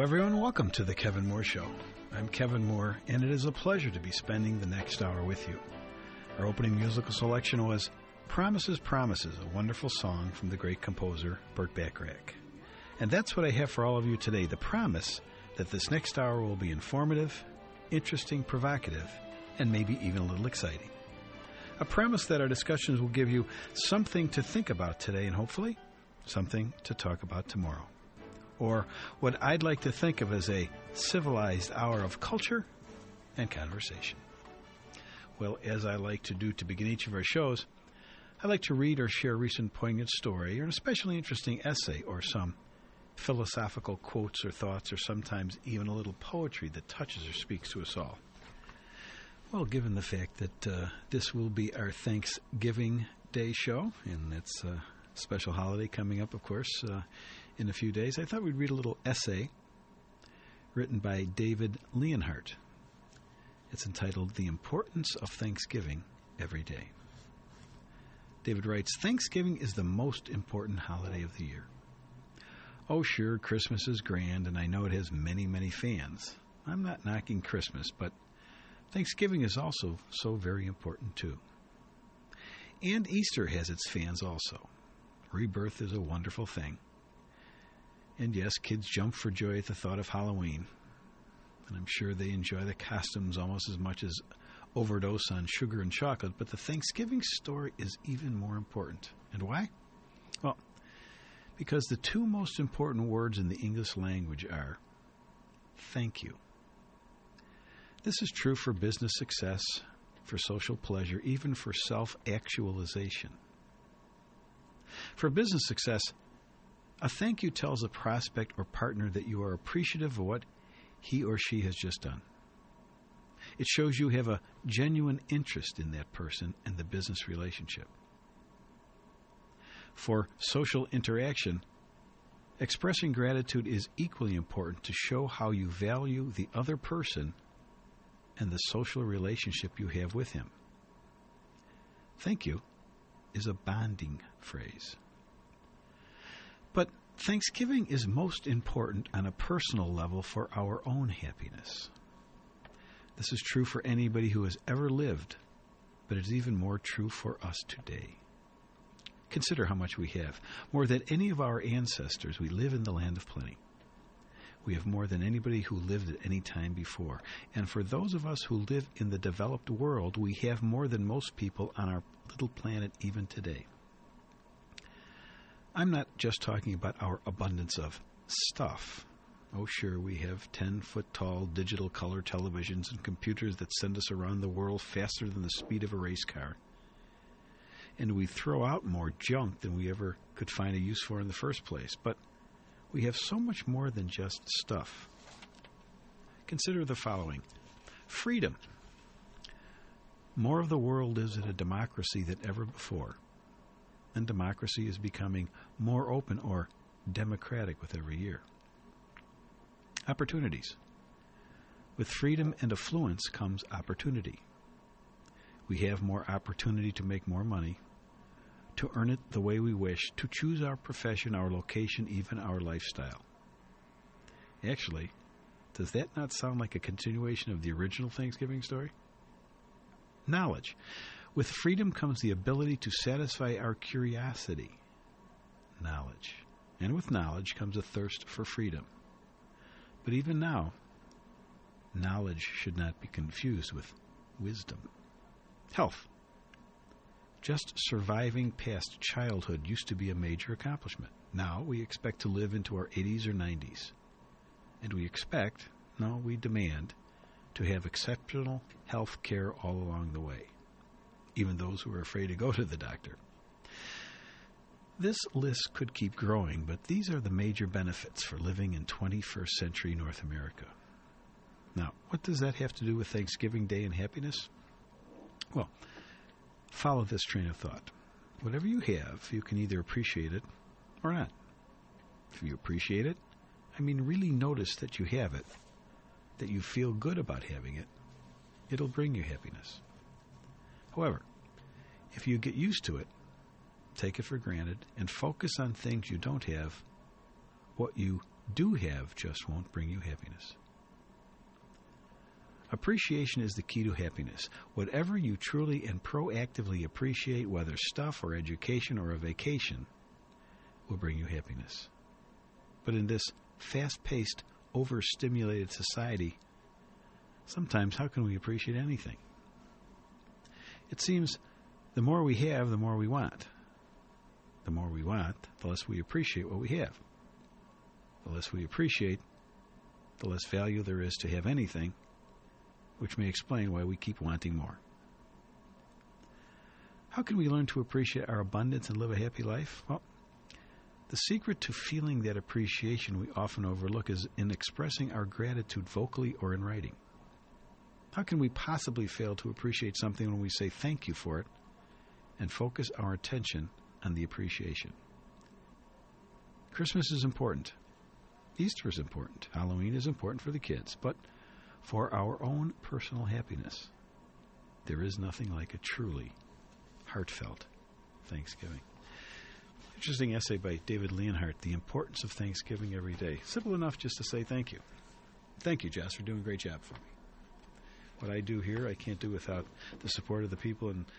everyone. Welcome to The Kevin Moore Show. I'm Kevin Moore, and it is a pleasure to be spending the next hour with you. Our opening musical selection was Promises, Promises, a wonderful song from the great composer Burt Bacharach. And that's what I have for all of you today, the promise that this next hour will be informative, interesting, provocative, and maybe even a little exciting. A promise that our discussions will give you something to think about today and hopefully something to talk about tomorrow. Or what I'd like to think of as a civilized hour of culture and conversation. Well, as I like to do to begin each of our shows, I like to read or share a recent poignant story or an especially interesting essay or some philosophical quotes or thoughts or sometimes even a little poetry that touches or speaks to us all. Well, given the fact that this will be our Thanksgiving Day show, and it's a special holiday coming up, of course, in a few days, I thought we'd read a little essay written by David Leonhardt. It's entitled The Importance of Thanksgiving Every Day. David writes, Thanksgiving is the most important holiday of the year. Oh, sure, Christmas is grand, and I know it has many, many fans. I'm not knocking Christmas, but Thanksgiving is also so very important, too. And Easter has its fans also. Rebirth is a wonderful thing. And yes, kids jump for joy at the thought of Halloween. And I'm sure they enjoy the costumes almost as much as overdose on sugar and chocolate. But the Thanksgiving story is even more important. And why? Well, because the two most important words in the English language are thank you. This is true for business success, for social pleasure, even for self-actualization. For business success, a thank you tells a prospect or partner that you are appreciative of what he or she has just done. It shows you have a genuine interest in that person and the business relationship. For social interaction, expressing gratitude is equally important to show how you value the other person and the social relationship you have with him. Thank you is a bonding phrase. But Thanksgiving is most important on a personal level for our own happiness. This is true for anybody who has ever lived, but it's even more true for us today. Consider how much we have. More than any of our ancestors, we live in the land of plenty. We have more than anybody who lived at any time before. And for those of us who live in the developed world, we have more than most people on our little planet even today. I'm not just talking about our abundance of stuff. Oh, sure, we have 10-foot-tall digital color televisions and computers that send us around the world faster than the speed of a race car. And we throw out more junk than we ever could find a use for in the first place. But we have so much more than just stuff. Consider the following. Freedom. More of the world lives in a democracy than ever before. And democracy is becoming more open or democratic with every year. Opportunities. With freedom and affluence comes opportunity. We have more opportunity to make more money, to earn it the way we wish, to choose our profession, our location, even our lifestyle. Actually, does that not sound like a continuation of the original Thanksgiving story? Knowledge. With freedom comes the ability to satisfy our curiosity. Knowledge. And with knowledge comes a thirst for freedom. But even now, knowledge should not be confused with wisdom. Health. Just surviving past childhood used to be a major accomplishment. Now we expect to live into our 80s or 90s. And we demand, to have exceptional health care all along the way, even those who are afraid to go to the doctor. This list could keep growing, but these are the major benefits for living in 21st century North America. Now, what does that have to do with Thanksgiving Day and happiness? Well, follow this train of thought. Whatever you have, you can either appreciate it or not. If you appreciate it, I mean really notice that you have it, that you feel good about having it, it'll bring you happiness. However, if you get used to it, take it for granted, and focus on things you don't have, what you do have just won't bring you happiness. Appreciation is the key to happiness. Whatever you truly and proactively appreciate, whether stuff or education or a vacation, will bring you happiness. But in this fast-paced, overstimulated society, sometimes how can we appreciate anything? It seems the more we have, the more we want. The more we want, the less we appreciate what we have. The less we appreciate, the less value there is to have anything, which may explain why we keep wanting more. How can we learn to appreciate our abundance and live a happy life? Well, the secret to feeling that appreciation we often overlook is in expressing our gratitude vocally or in writing. How can we possibly fail to appreciate something when we say thank you for it and focus our attention on the appreciation? Christmas is important. Easter is important. Halloween is important for the kids. But for our own personal happiness, there is nothing like a truly heartfelt Thanksgiving. Interesting essay by David Leonhardt, The Importance of Thanksgiving Every Day. Simple enough just to say thank you. Thank you, Jess, for doing a great job for me. What I do here, I can't do without the support of the people in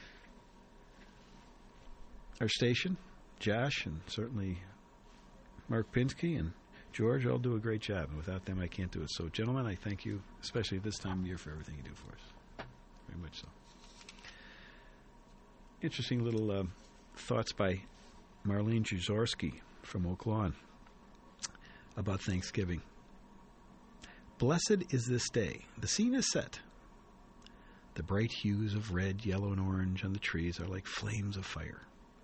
our station, Josh, and certainly Mark Pinsky and George all do a great job, and without them I can't do it. So, gentlemen, I thank you, especially at this time of year, for everything you do for us. Very much so. Interesting little thoughts by Marlene Juzorski from Oak Lawn about Thanksgiving. Blessed is this day. The scene is set. The bright hues of red, yellow, and orange on the trees are like flames of fire.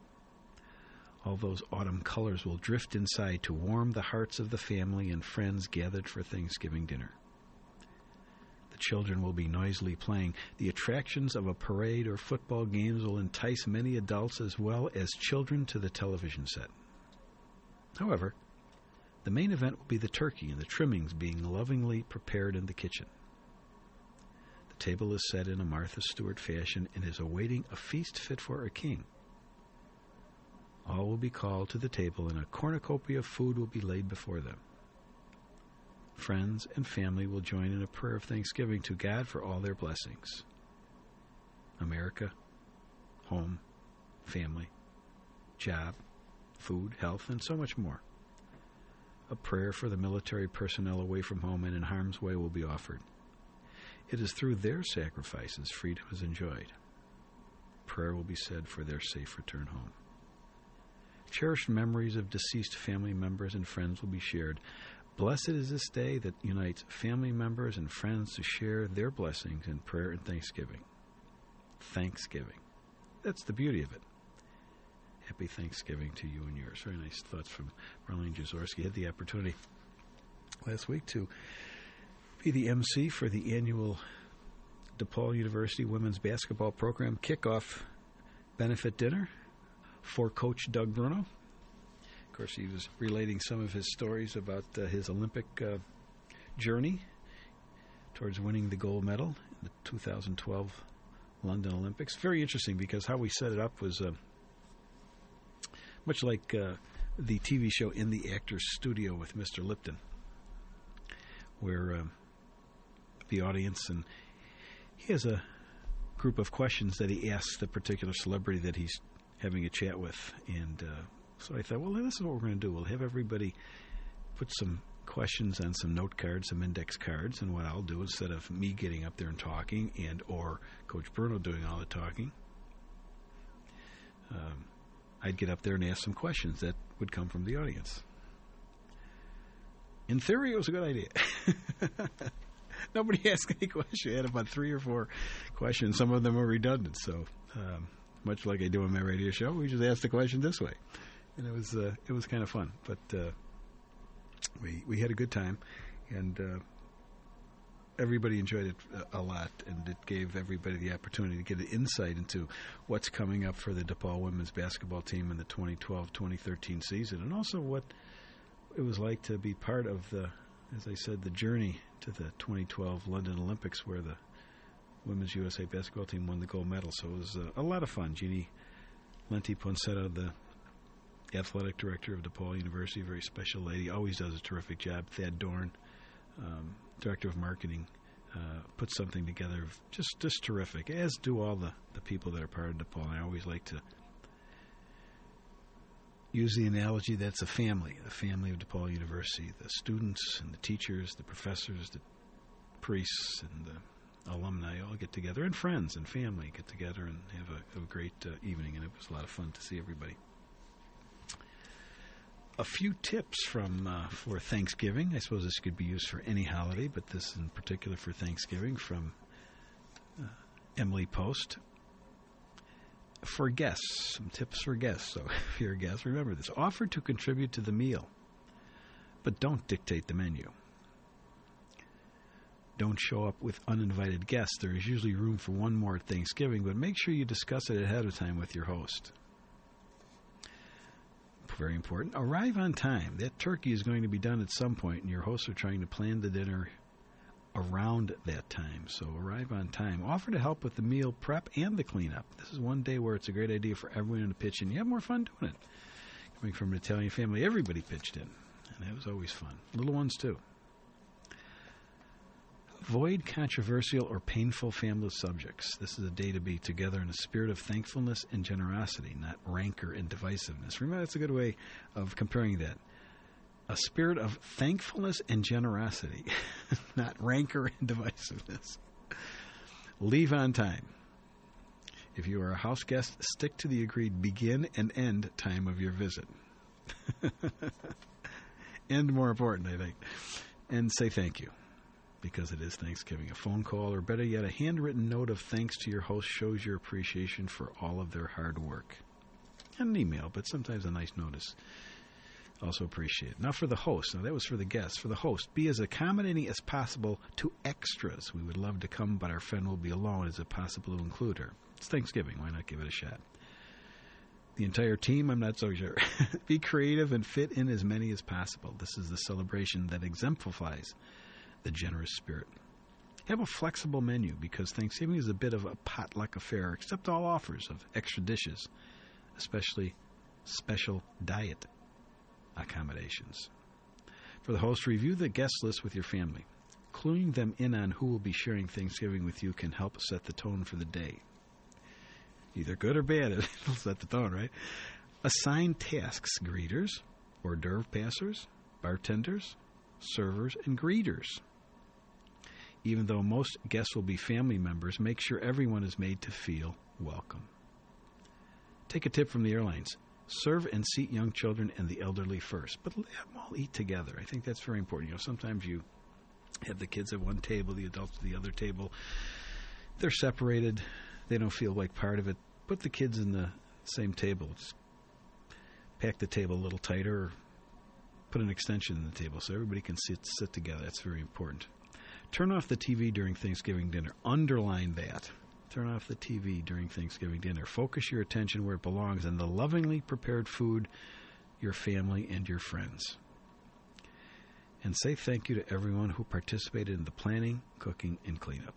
All those autumn colors will drift inside to warm the hearts of the family and friends gathered for Thanksgiving dinner. The children will be noisily playing. The attractions of a parade or football games will entice many adults as well as children to the television set. However, the main event will be the turkey and the trimmings being lovingly prepared in the kitchen. The table is set in a Martha Stewart fashion and is awaiting a feast fit for a king. All will be called to the table, and a cornucopia of food will be laid before them. Friends and family will join in a prayer of thanksgiving to God for all their blessings. America, home, family, job, food, health, and so much more. A prayer for the military personnel away from home and in harm's way will be offered. It is through their sacrifices freedom is enjoyed. Prayer will be said for their safe return home. Cherished memories of deceased family members and friends will be shared. Blessed is this day that unites family members and friends to share their blessings in prayer and thanksgiving. Thanksgiving. That's the beauty of it. Happy Thanksgiving to you and yours. Very nice thoughts from Marlene Juzorski. Had the opportunity last week to be the MC for the annual DePaul University Women's Basketball Program kickoff benefit dinner for Coach Doug Bruno. Of course, he was relating some of his stories about his Olympic journey towards winning the gold medal in the 2012 London Olympics. Very interesting because how we set it up was much like the TV show In the Actor's Studio with Mr. Lipton, where the audience, and he has a group of questions that he asks the particular celebrity that he's having a chat with. And so I thought, well, this is what we're going to do. We'll have everybody put some questions on some note cards, some index cards, and what I'll do, instead of me getting up there and talking and or Coach Bruno doing all the talking, I'd get up there and ask some questions that would come from the audience. In theory, it was a good idea. Nobody asked any question. I had about 3 or 4 questions. Some of them were redundant. So much like I do on my radio show, we just asked the question this way. And it was kind of fun. But we had a good time. And everybody enjoyed it a lot, and it gave everybody the opportunity to get an insight into what's coming up for the DePaul women's basketball team in the 2012-2013 season, and also what it was like to be part of the, as I said, the journey to the 2012 London Olympics, where the women's USA basketball team won the gold medal. So it was a lot of fun. Jeannie Lenti Poncetta, the athletic director of DePaul University, a very special lady, always does a terrific job. Thad Dorn, director of marketing, put something together just terrific, as do all the people that are part of DePaul. I always like to use the analogy that's the family of DePaul University, the students and the teachers, the professors, the priests and the alumni all get together, and friends and family get together and have a great evening, and it was a lot of fun to see everybody. A few tips for Thanksgiving. I suppose this could be used for any holiday, but this in particular for Thanksgiving, from Emily Post. For guests, some tips for guests. So if you're a guest, remember this. Offer to contribute to the meal, but don't dictate the menu. Don't show up with uninvited guests. There is usually room for one more at Thanksgiving, but make sure you discuss it ahead of time with your host. Very important. Arrive on time. That turkey is going to be done at some point, and your hosts are trying to plan the dinner around that time. So arrive on time. Offer to help with the meal prep and the cleanup. This is one day where it's a great idea for everyone to pitch in. You have more fun doing it. Coming from an Italian family, everybody pitched in, and that was always fun. Little ones, too. Avoid controversial or painful family subjects. This is a day to be together in a spirit of thankfulness and generosity, not rancor and divisiveness. Remember, that's a good way of comparing that. A spirit of thankfulness and generosity, not rancor and divisiveness. Leave on time. If you are a house guest, stick to the agreed begin and end time of your visit. And more important, I think. And say thank you, because it is Thanksgiving. A phone call, or better yet, a handwritten note of thanks to your host shows your appreciation for all of their hard work. And an email, but sometimes a nice note is also appreciated. Now for the host. Now that was for the guests. For the host, be as accommodating as possible to extras. We would love to come, but our friend will be alone. Is it possible to include her? It's Thanksgiving. Why not give it a shot? The entire team, I'm not so sure. Be creative and fit in as many as possible. This is the celebration that exemplifies the generous spirit. Have a flexible menu, because Thanksgiving is a bit of a potluck affair. Accept all offers of extra dishes, especially special diet accommodations. For the host, review the guest list with your family. Cluing them in on who will be sharing Thanksgiving with you can help set the tone for the day. Either good or bad, it'll set the tone, right? Assign tasks: greeters, hors d'oeuvre passers, bartenders, servers, and greeters. Even though most guests will be family members, make sure everyone is made to feel welcome. Take a tip from the airlines. Serve and seat young children and the elderly first, but let them all eat together. I think that's very important. You know, sometimes you have the kids at one table, the adults at the other table. They're separated. They don't feel like part of it. Put the kids in the same table. Just pack the table a little tighter, or put an extension in the table so everybody can sit together. That's very important. Turn off the TV during Thanksgiving dinner. Underline that. Turn off the TV during Thanksgiving dinner. Focus your attention where it belongs, on the lovingly prepared food, your family, and your friends. And say thank you to everyone who participated in the planning, cooking, and cleanup.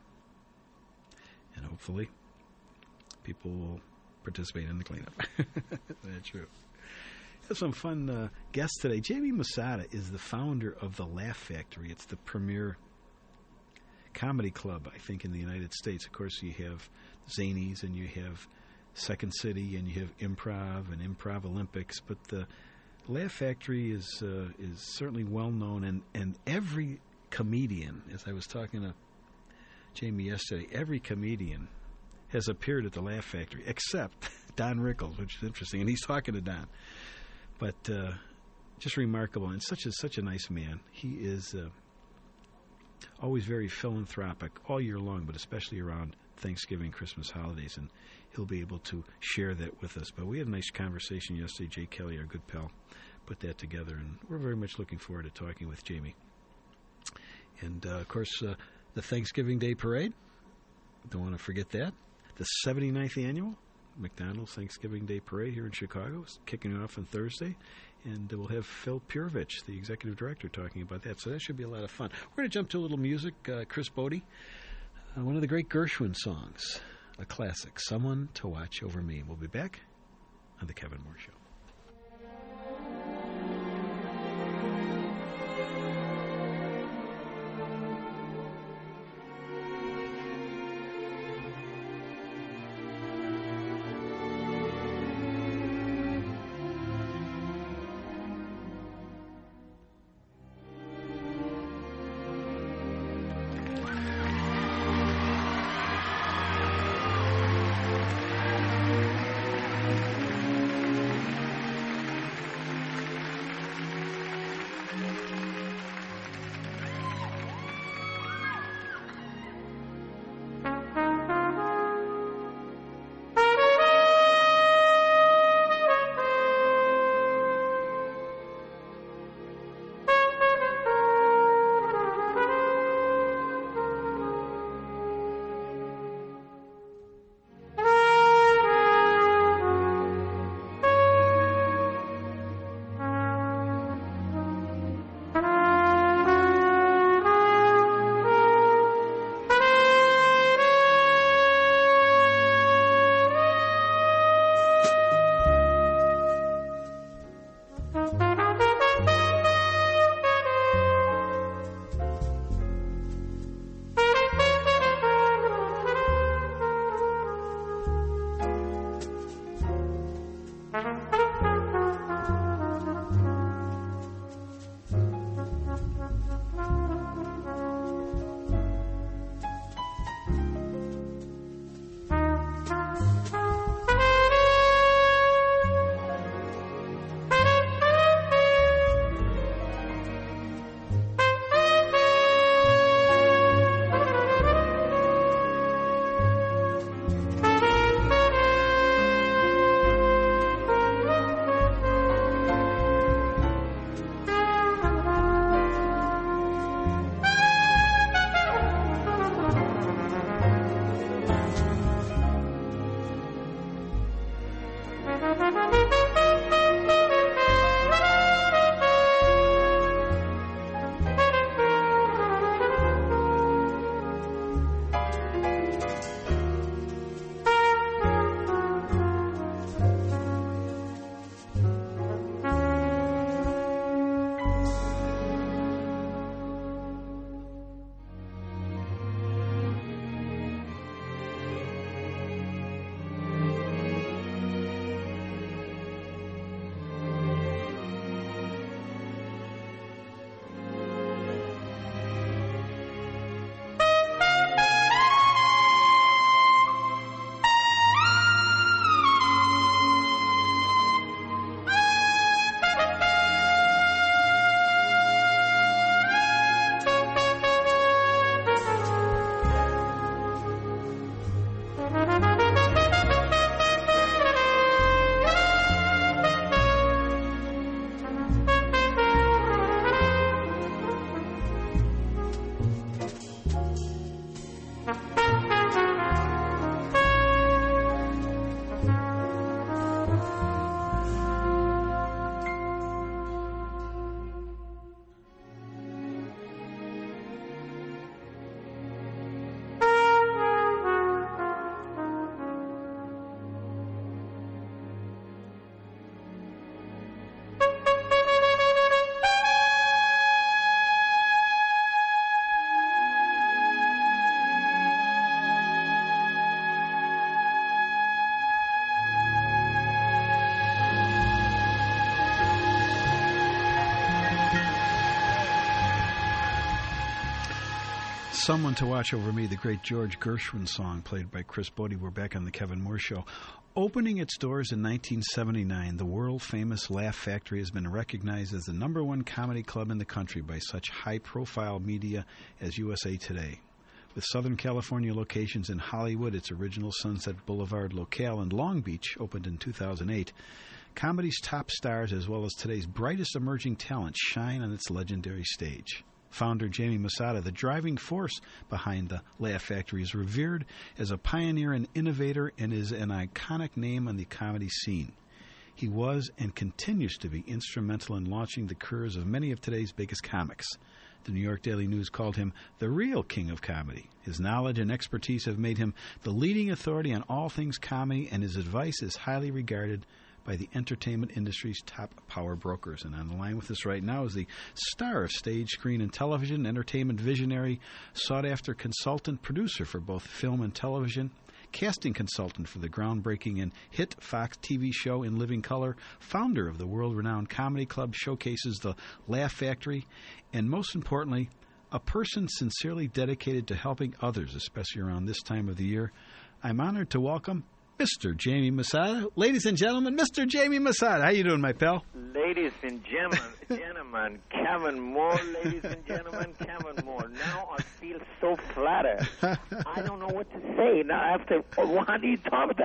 And hopefully, people will participate in the cleanup. That's true. Have some fun guests today. Jamie Masada is the founder of the Laugh Factory. It's the premier comedy club, I think, in the United States. Of course, you have Zanies, and you have Second City, and you have Improv and Improv Olympics. But the Laugh Factory is certainly well known, and every comedian, as I was talking to Jamie yesterday, every comedian has appeared at the Laugh Factory except Don Rickles, which is interesting, and he's talking to Don. But just remarkable, and such a nice man. He is always very philanthropic all year long, but especially around Thanksgiving, Christmas, holidays, and he'll be able to share that with us. But we had a nice conversation yesterday. Jay Kelly, our good pal, put that together, and we're very much looking forward to talking with Jamie. And, of course, the Thanksgiving Day Parade, don't want to forget that. The 79th annual McDonald's Thanksgiving Day Parade here in Chicago is kicking off on Thursday, and we'll have Phil Purovich, the executive director, talking about that. So that should be a lot of fun. We're going to jump to a little music. Chris Bodie, one of the great Gershwin songs, a classic, Someone to Watch Over Me. We'll be back on The Kevin Moore Show. Someone to Watch Over Me, the great George Gershwin song played by Chris Bodie. We're back on the Kevin Moore Show. Opening its doors in 1979, the world-famous Laugh Factory has been recognized as the #1 comedy club in the country by such high-profile media as USA Today. With Southern California locations in Hollywood, its original Sunset Boulevard locale in Long Beach opened in 2008, comedy's top stars as well as today's brightest emerging talent shine on its legendary stage. Founder Jamie Masada, the driving force behind the Laugh Factory, is revered as a pioneer and innovator and is an iconic name on the comedy scene. He was and continues to be instrumental in launching the careers of many of today's biggest comics. The New York Daily News called him the real king of comedy. His knowledge and expertise have made him the leading authority on all things comedy, and his advice is highly regarded by the entertainment industry's top power brokers. And on the line with us right now is the star of stage, screen, and television, entertainment visionary, sought-after consultant, producer for both film and television, casting consultant for the groundbreaking and hit Fox TV show In Living Color, founder of the world-renowned comedy club showcases the Laugh Factory, and most importantly, a person sincerely dedicated to helping others, especially around this time of the year. I'm honored to welcome Mr. Jamie Masada. Ladies and gentlemen, Mr. Jamie Masada. How you doing, my pal? Ladies and gentlemen, Kevin Moore, ladies and gentlemen, Kevin Moore. Now I feel so flattered. I don't know what to say. Now after, why do you talk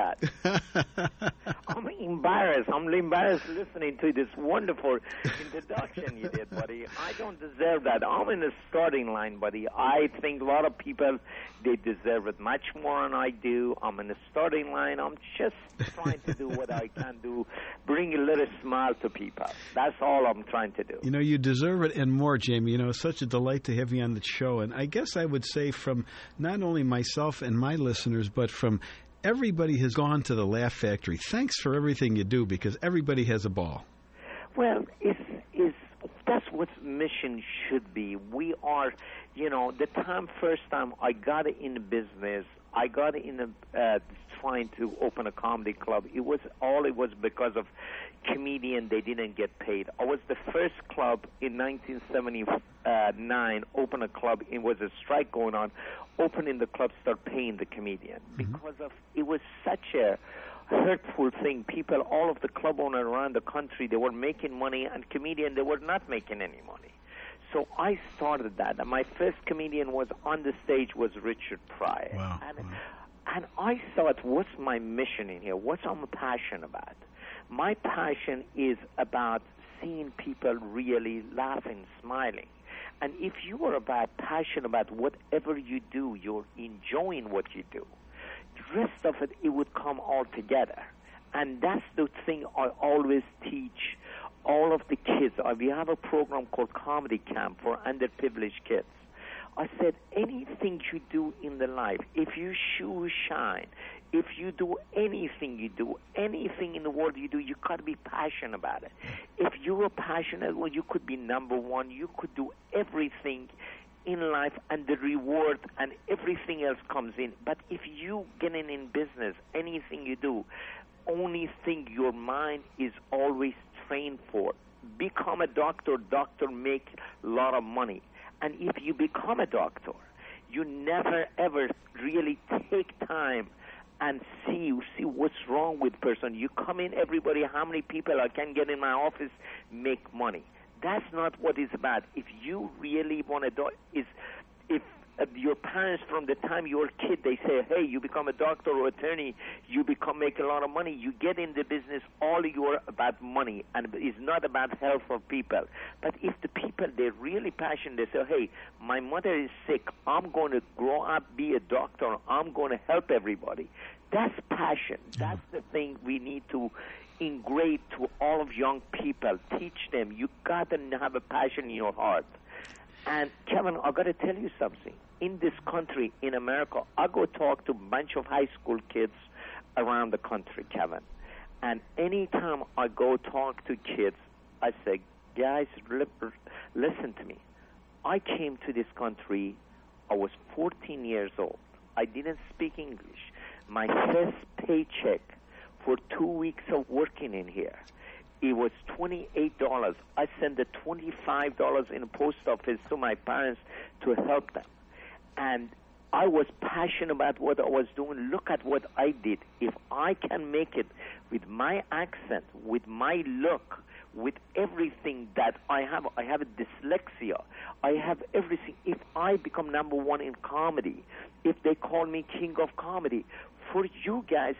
that? I'm embarrassed. I'm embarrassed listening to this wonderful introduction you did, buddy. I don't deserve that. I'm in the starting line, buddy. I think a lot of people, they deserve it much more than I do. I'm in the starting line. I'm just trying to do what I can do, bring a little smile to people. That's all I'm trying to do. You know, you deserve it and more, Jamie. You know, it's such a delight to have you on the show. And I guess I would say from not only myself and my listeners, but from everybody who's gone to the Laugh Factory, thanks for everything you do, because everybody has a ball. Well, that's what mission should be. We are, first time I got in the business, I got in trying to open a comedy club. It was because of comedian. They didn't get paid. I was the first club in 1979. Open a club. It was a strike going on. Opening the club, start paying the comedian because of it was such a hurtful thing. People, all of the club owners around the country, they were making money, and comedian, they were not making any money. So I started that. And my first comedian was on the stage was Richard Pryor. Wow. And I thought, what's my mission in here? What I'm passionate about? My passion is about seeing people really laughing, smiling. And if you are passionate about whatever you do, you're enjoying what you do, the rest of it would come all together. And that's the thing I always teach all of the kids. We have a program called Comedy Camp for underprivileged kids. I said, anything you do in the life, if you shoe shine, if you do anything in the world you do, you got to be passionate about it. If you are passionate, well, you could be number one. You could do everything in life, and the reward and everything else comes in. But if you get in business, anything you do, only thing your mind is always trained for. Become a doctor. Doctor make a lot of money. And if you become a doctor, you never, ever really take time and see what's wrong with person. You come in, everybody, how many people I can get in my office, make money. That's not what it's about. If you really want to do, if your parents from the time you're a kid, they say, hey, you become a doctor or attorney, you make a lot of money, you get in the business, all you're about money, and it's not about health for people. But if the people, they're really passionate, they say, hey, my mother is sick, I'm going to grow up, be a doctor, I'm going to help everybody. That's passion. That's the thing we need to engrave to all of young people. Teach them. You got to have a passion in your heart. And, Kevin, I got to tell you something. In this country, in America, I go talk to a bunch of high school kids around the country, Kevin. And anytime I go talk to kids, I say, guys, listen to me. I came to this country, I was 14 years old. I didn't speak English. My first paycheck for 2 weeks of working in here, it was $28. I sent the $25 in the post office to my parents to help them. And I was passionate about what I was doing. Look at what I did. If I can make it with my accent, with my look, with everything that I have a dyslexia, I have everything. If I become number one in comedy, if they call me king of comedy, for you guys,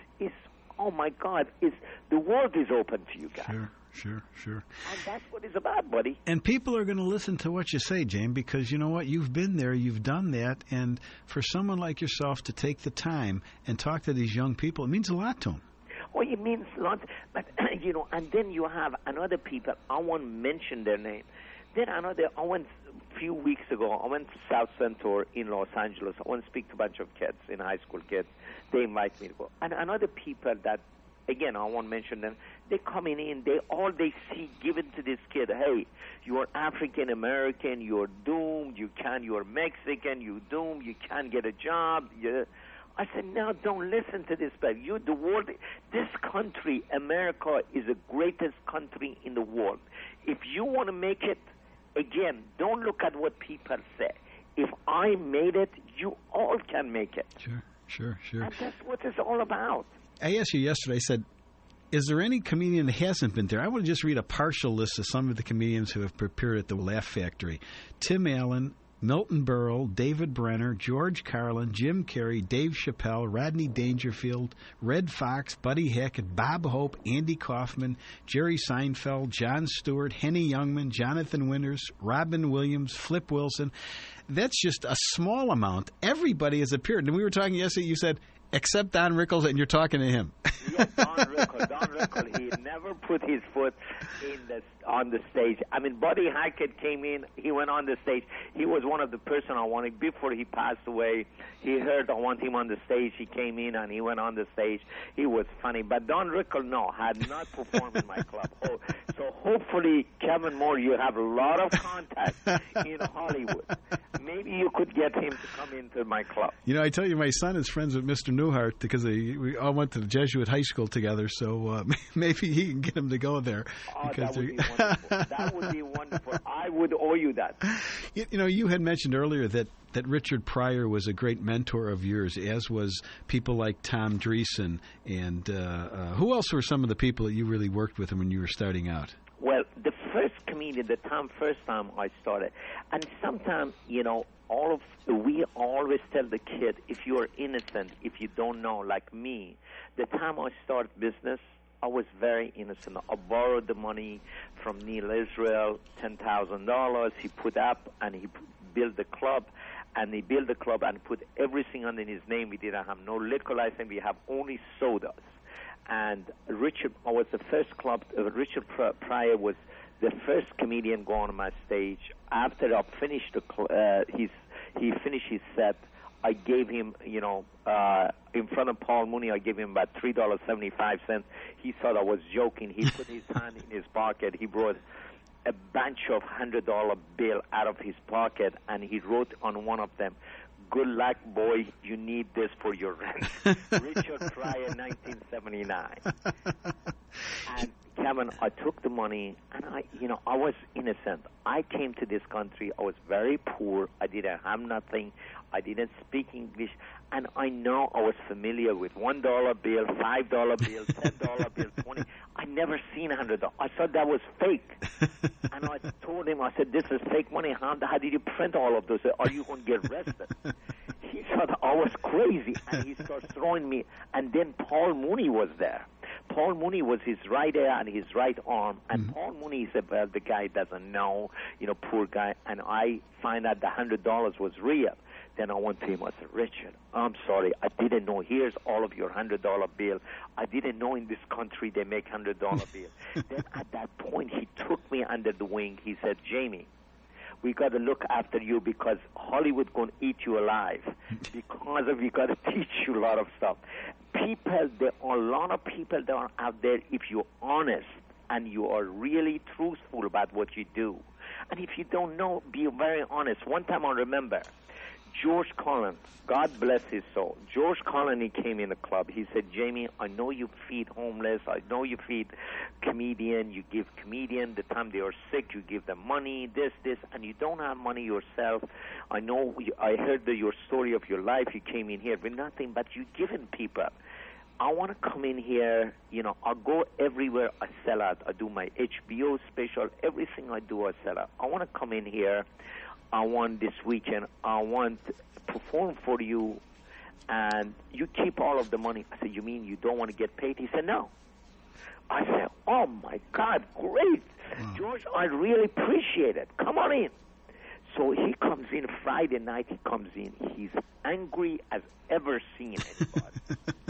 oh my God, the world is open to you guys. Sure. And that's what it's about, buddy. And people are going to listen to what you say, James, because you know what? You've been there, you've done that, and for someone like yourself to take the time and talk to these young people, it means a lot to them. Well, it means a lot, but, and then you have another people, I won't mention their name. Then I went a few weeks ago, I went to South Central in Los Angeles. I went to speak to a bunch of kids, high school kids. They invite me to go. And another people that, again, I won't mention them, they coming in, they see given to this kid, hey, you're African American, you're doomed, you're Mexican, you're doomed, you can't get a job. I said, no, don't listen to this, but the world, this country, America, is the greatest country in the world. If you want to make it, again, don't look at what people say. If I made it, you all can make it. Sure. And that's what it's all about. I asked you yesterday, I said, is there any comedian that hasn't been there? I want to just read a partial list of some of the comedians who have appeared at the Laugh Factory. Tim Allen, Milton Berle, David Brenner, George Carlin, Jim Carrey, Dave Chappelle, Rodney Dangerfield, Red Fox, Buddy Hackett, Bob Hope, Andy Kaufman, Jerry Seinfeld, Jon Stewart, Henny Youngman, Jonathan Winters, Robin Williams, Flip Wilson. That's just a small amount. Everybody has appeared. And we were talking yesterday, you said, except Don Rickles, and you're talking to him. Yes, Don Rickles. Don Rickle, he never put his foot on the stage. I mean, Buddy Hackett came in. He went on the stage. He was one of the person I wanted before he passed away. He heard I want him on the stage. He came in and he went on the stage. He was funny. But Don Rickle, no, had not performed in my club. So hopefully, Kevin Moore, you have a lot of contacts in Hollywood. Maybe you could get him to come into my club. You know, I tell you, my son is friends with Mr. Newhart because we all went to the Jesuit high school together, so maybe he can get him to go there. Oh, that would be wonderful. That would be wonderful. I would owe you that. You know, you had mentioned earlier that Richard Pryor was a great mentor of yours, as was people like Tom Dreesen. And who else were some of the people that you really worked with when you were starting out? Well, the first comedian, first time I started, and sometimes, you know, we always tell the kid, if you are innocent, if you don't know, like me, the time I started business, I was very innocent. I borrowed the money from Neil Israel, $10,000. He put up and he built the club. And he built the club and put everything under his name. We didn't have no liquor license. We have only sodas. And Richard was the first club. Richard Pryor was the first comedian going on my stage. After I finished he finished his set, I gave him, you know, in front of Paul Mooney, I gave him about $3.75. He thought I was joking. He put his hand in his pocket. He brought a bunch of $100 bill out of his pocket, and he wrote on one of them, "Good luck, boy. You need this for your rent." Richard Pryor, 1979. And Kevin, I took the money, and I was innocent. I came to this country. I was very poor. I didn't have nothing. I didn't speak English, and I know I was familiar with $1 bill, $5 bill, $10 bill, 20. I never seen $100. I thought that was fake, and I told him, I said, "This is fake money. How did you print all of those? Are you going to get arrested?" He thought I was crazy, and he started throwing me. And then Paul Mooney was there. Paul Mooney was his right ear and his right arm, and Paul Mooney said, "Well, the guy doesn't know, poor guy." And I find out the $100 was real. Then I went to him. I said, "Richard, I'm sorry. I didn't know. Here's all of your $100 bill. I didn't know in this country they make $100 bill." Then at that point, he took me under the wing. He said, "Jamie, we got to look after you because Hollywood going to eat you alive because we got to teach you a lot of stuff." There are a lot of people that are out there, if you're honest and you are really truthful about what you do. And if you don't know, be very honest. One time I remember, George Carlin, God bless his soul. George Carlin, he came in the club. He said, "Jamie, I know you feed homeless. I know you feed comedian. You give comedian the time they are sick. You give them money, this, and you don't have money yourself. I know. I heard your story of your life. You came in here with nothing, but you giving people. I want to come in here. I go everywhere. I sell out. I do my HBO special. Everything I do, I sell out. I want to come in here. I want this weekend, I want to perform for you, and you keep all of the money." I said, "You mean you don't want to get paid?" He said, "No." I said, "Oh, my God, great. Wow. George, I really appreciate it. Come on in." So he comes in Friday night. He comes in. He's angry as ever seen anybody.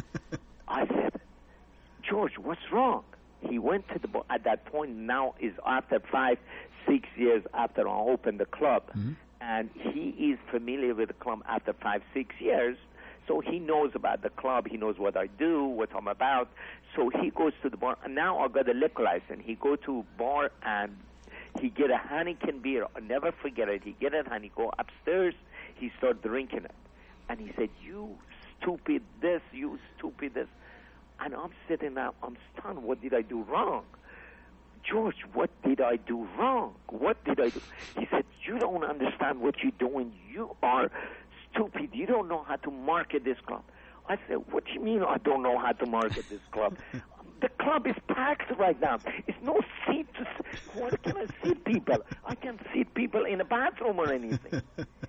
I said, "George, what's wrong?" He went to the at that point now is after 5-6 years after I opened the club, and he is familiar with the club after 5-6 years, so he knows about the club. He knows what I do, what I'm about. So he goes to the bar, and now I got a liquor license. He go to a bar and he get a Heineken beer. I'll never forget it. He get it and he go upstairs. He start drinking it, and he said, "You stupid this, you stupid this." And I'm sitting there, I'm stunned. What did I do wrong? "George, what did I do wrong? What did I do?" He said, "You don't understand what you're doing. You are stupid. You don't know how to market this club." I said, "What do you mean I don't know how to market this club? The club is packed right now. It's no seat. Where can I seat people? I can't seat people in a bathroom or anything."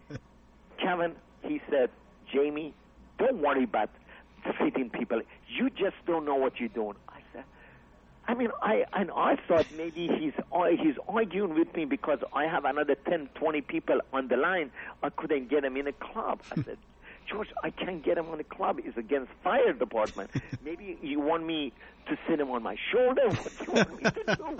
Kevin, he said, "Jamie, don't worry about seating people. You just don't know what you're doing." I said, I thought maybe he's arguing with me because I have another 10, 20 people on the line. I couldn't get him in a club. I said, George, I can't get him on the club. It's against fire department. Maybe you want me to sit him on my shoulder? What do you want me to do?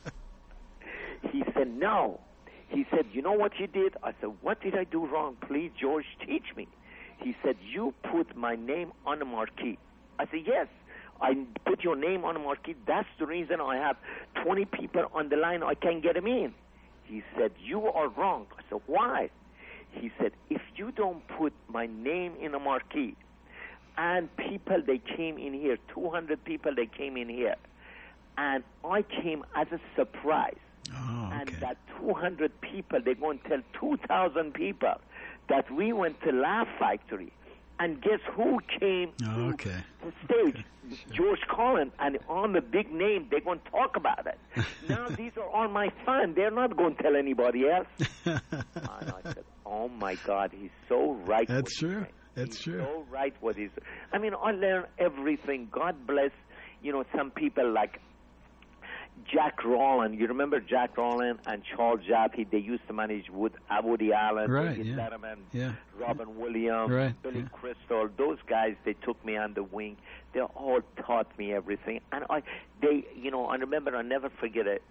He said, no. He said, you know what you did? I said, what did I do wrong? Please, George, teach me. He said, you put my name on the marquee. I said, yes, I put your name on the marquee. That's the reason I have 20 people on the line. I can't get them in. He said, you are wrong. I said, why? He said, if you don't put my name in a marquee, and people, they came in here, 200 people, they came in here, and I came as a surprise. Oh, okay. And that 200 people, they're going to tell 2,000 people that we went to Laugh Factory. And guess who came to the stage? Sure. George Carlin. And on the big name, they're going to talk about it. Now these are all my fans. They're not going to tell anybody else. And I said, oh, my God, he's so right. That's true. That's he's true. so right what he's... I mean, I learn everything. God bless, some people like Jack Rowland. You remember Jack Rowland and Charles Jaffe? They used to manage Woody Allen, Letterman, Robin Williams, Billy Crystal. Those guys, they took me on the wing. They all taught me everything. And I remember, I'll never forget it.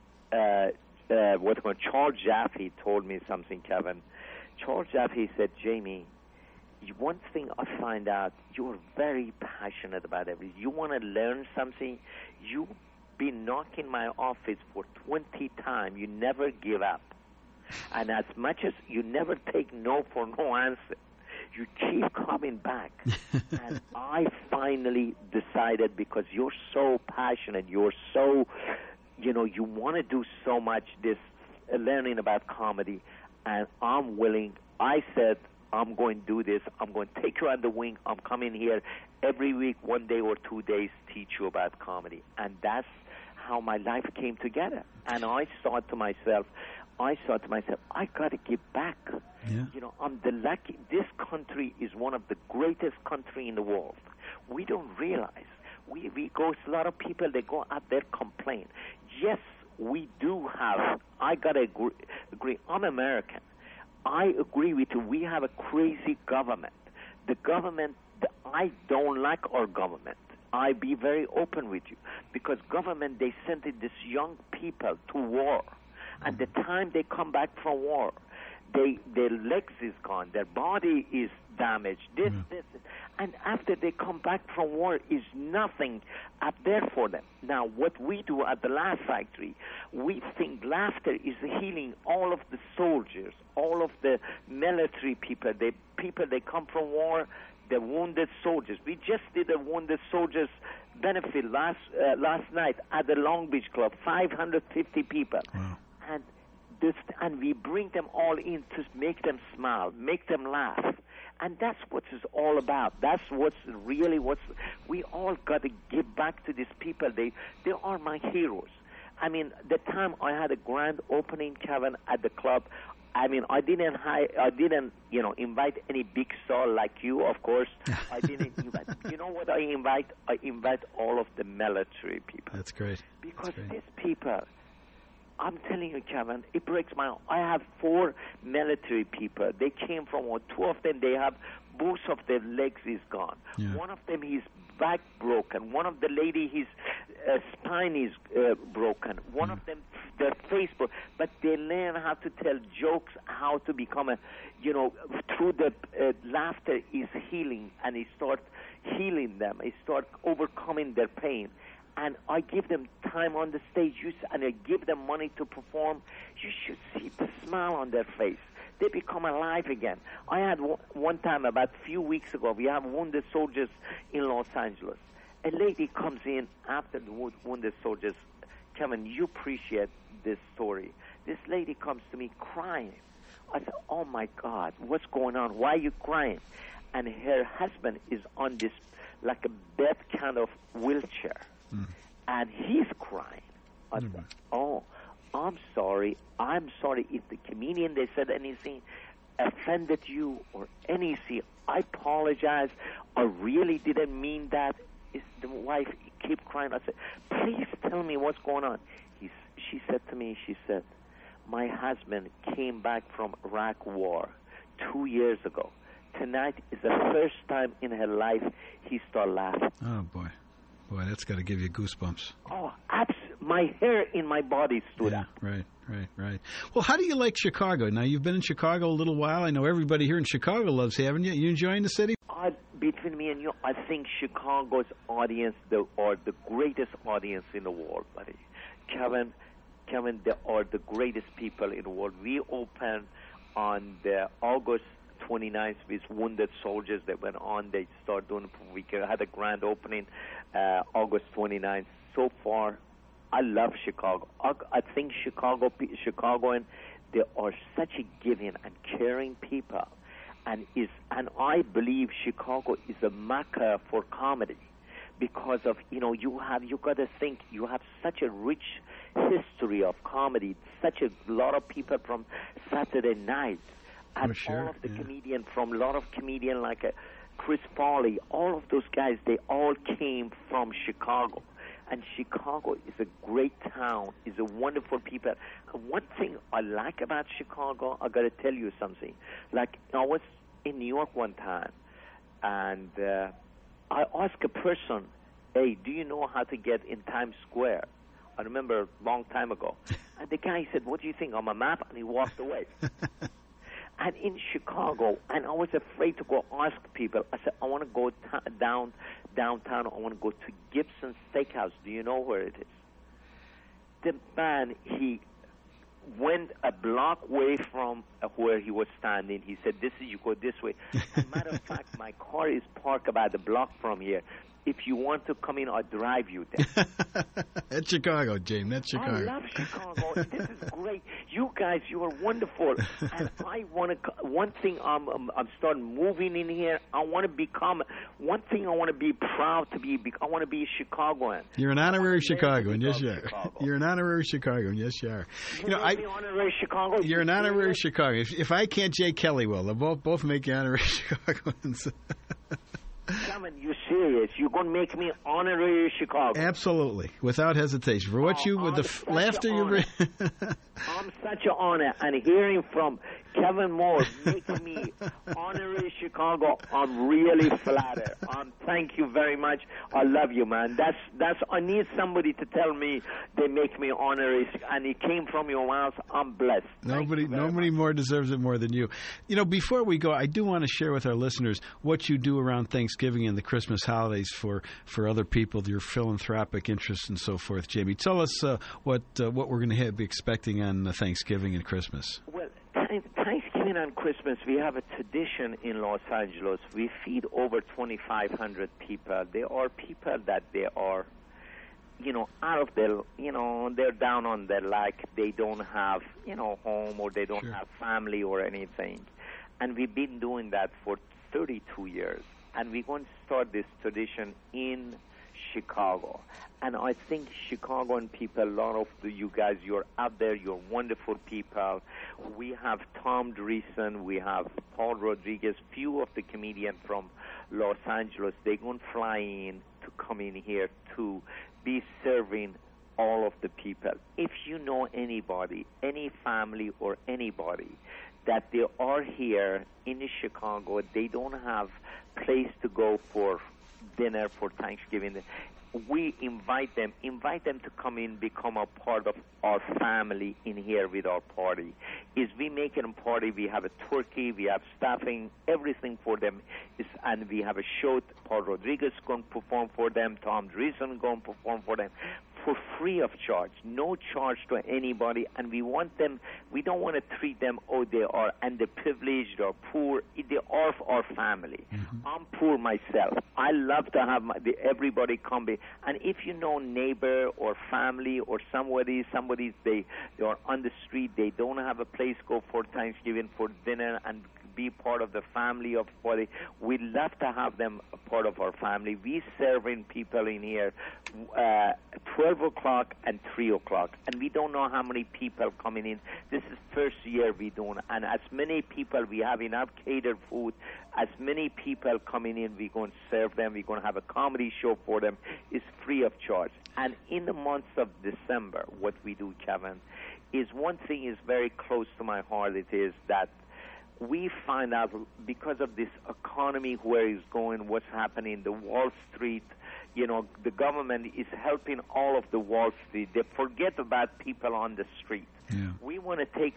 Charles Jaffe told me something, Kevin. Charles Jaffe said, Jamie, one thing I find out, you're very passionate about everything. You want to learn something, you been knocking my office for 20 times. You never give up. And as much as you never take no for no answer, you keep coming back. And I finally decided, because you're so passionate, you're so, you want to do so much this learning about comedy, and I'm willing. I said, I'm going to do this. I'm going to take you on the wing. I'm coming here every week, 1 day or 2 days, teach you about comedy. And that's how my life came together. And I thought to myself, I got to give back. Yeah. I'm the lucky. This country is one of the greatest country in the world. We don't realize. We go, a lot of people, they go out there complain. Yes, we do have, I got to agree. I'm American. I agree with you. We have a crazy government. The government, I don't like our government. I be very open with you, because government, they sent in this young people to war, and the time they come back from war, their legs is gone, their body is damaged, this, and after they come back from war, is nothing up there for them. Now, what we do at the Laugh Factory, we think laughter is healing all of the soldiers, all of the military people, they come from war, the wounded soldiers. We just did a wounded soldiers benefit last night at the Long Beach Club, 550 people. Wow. And we bring them all in to make them smile, make them laugh. And that's what it's all about. That's we all got to give back to these people. They are my heroes. I mean, the time I had a grand opening, Kevin, at the club, I mean, I didn't invite any big star like you, of course. I didn't invite. You know what I invite? I invite all of the military people. That's great. Because these people, I'm telling you, Kevin, it breaks my heart. I have 4 military people. They came from, 2 of them, they have, both of their legs is gone. Yeah. One of them, his back broken. One of the lady, his spine is broken. One of them, their face broke. But they learn how to tell jokes, how to become through the laughter is healing, and it starts healing them. It starts overcoming their pain. And I give them time on the stage, and I give them money to perform. You should see the smile on their face. They become alive again. I had one time, about a few weeks ago, we have wounded soldiers in Los Angeles. A lady comes in after the wounded soldiers. Kevin, you appreciate this story. This lady comes to me crying. I said, oh, my God, what's going on? Why are you crying? And her husband is on this, like a bed kind of wheelchair. And he's crying. I said, oh, I'm sorry. I'm sorry if the comedian, they said anything, offended you or anything. I apologize. I really didn't mean that. The wife kept crying. I said, please tell me what's going on. She said to me, my husband came back from Iraq war 2 years ago. tonight is the first time in her life he started laughing. Oh, boy. Boy, that's got to give you goosebumps. Oh, my hair in my body stood up. Right. Well, how do you like Chicago? Now, you've been in Chicago a little while. I know everybody here in Chicago loves having you. You enjoying the city? Between me and you, I think Chicago's audience are the greatest audience in the world, buddy. Kevin, they are the greatest people in the world. We opened on the August 29th with Wounded Soldiers that went on. They started doing, we had a grand opening August 29th. So far, I love Chicago. I think Chicagoans, they are such a giving and caring people. And I believe Chicago is a mecca for comedy because of, you got to think, you have such a rich history of comedy, such a lot of people from Saturday Night, and all of the comedians, from a lot of comedians like Chris Farley, all of those guys, they all came from Chicago. And Chicago is a great town, is a wonderful people. And one thing I like about Chicago, I got to tell you something. Like, I was in New York one time, and I asked a person, hey, do you know how to get in Times Square? I remember a long time ago. And the guy said, what do you think, on my map? And he walked away. And in Chicago, and I was afraid to go ask people. I said, I want to go downtown. I want to go to Gibson Steakhouse. Do you know where it is? The man, he went a block away from where he was standing. He said, you go this way. As a matter of fact, my car is parked about a block from here. If you want to come in, I'll drive you there. That's Chicago, James. That's Chicago. I love Chicago. This is great. You guys, you are wonderful. And I want to. One thing, I'm starting moving in here. I want to become. One thing, I want to be proud to be. I want to be a Chicagoan. You're an honorary Chicagoan. Yes, you are. You're an honorary Chicagoan. Yes, you are. Honorary Chicago. You're an honorary Chicagoan. If I can't, Jay Kelly will. They'll both make you honorary Chicagoans. Kevin, you serious? You're going to make me honorary Chicago? Absolutely, without hesitation. For what with the laughter you bring. I'm such an honor, and hearing from Kevin Moore makes me honorary Chicago. I'm really flattered. Thank you very much. I love you, man. That's. I need somebody to tell me they make me honorary, and it came from your mouth. I'm blessed. Nobody more deserves it more than you. Before we go, I do want to share with our listeners what you do around Thanksgiving and the Christmas holidays for other people, your philanthropic interests and so forth. Jamie, tell us what we're going to be expecting on Thanksgiving and Christmas. Well, Thanksgiving and Christmas, we have a tradition in Los Angeles. We feed over 2,500 people. There are people that they are, out of their, they're down on their luck. They don't have, home, or they don't have family or anything. And we've been doing that for 32 years. And we're going to start this tradition in Chicago. And I think Chicagoan people, a lot of you guys, you're out there, you're wonderful people. We have Tom Dreesen, we have Paul Rodriguez, few of the comedians from Los Angeles. They're going to fly in to come in here to be serving all of the people. If you know anybody, any family or anybody, that they are here in Chicago, they don't have place to go for dinner for Thanksgiving, we invite them to come in, become a part of our family in here with our party. We make a party, we have a turkey, we have stuffing, everything for them. And we have a show, Paul Rodriguez is going to perform for them, Tom Dreesen is going to perform for them, for free of charge, no charge to anybody. And we don't want to treat them, they are underprivileged or poor. They are our family. Mm-hmm. I'm poor myself. I love to have everybody come in. And if you know neighbor or family or somebody they are on the street, they don't have a place to go for Thanksgiving for dinner and be part of the family of body. We love to have them a part of our family. We serving people in here 12 o'clock and 3 o'clock, and we don't know how many people coming in. This is first year we doing, and as many people, we have enough catered food. As many people coming in, we're going to serve them. We're going to have a comedy show for them. It's free of charge. And in the month of December, what we do, Kevin, is one thing is very close to my heart. It is that we find out because of this economy, where it's going, what's happening, the Wall Street, the government is helping all of the Wall Street. They forget about people on the street. Yeah. We want to take